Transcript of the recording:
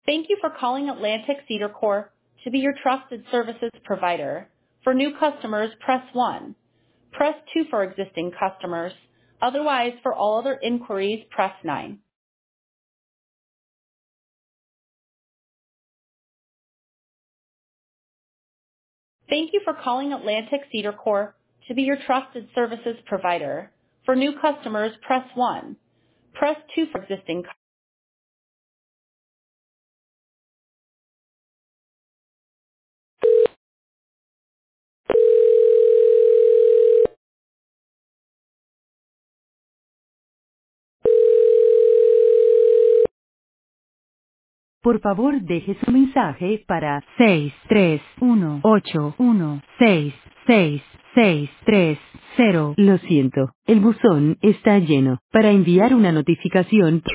Thank you for calling Atlantic Cedar Corp to be your trusted services provider. For new customers, press 1. Press 2 for existing customers. Otherwise, for all other inquiries, press 9. Thank you for calling Atlantic Cedar Corp to be your trusted services provider. For new customers, press 1. Press 2 for existing customers. Por favor, deje su mensaje para 63181166630. Lo siento, el buzón está lleno. Para enviar una notificación,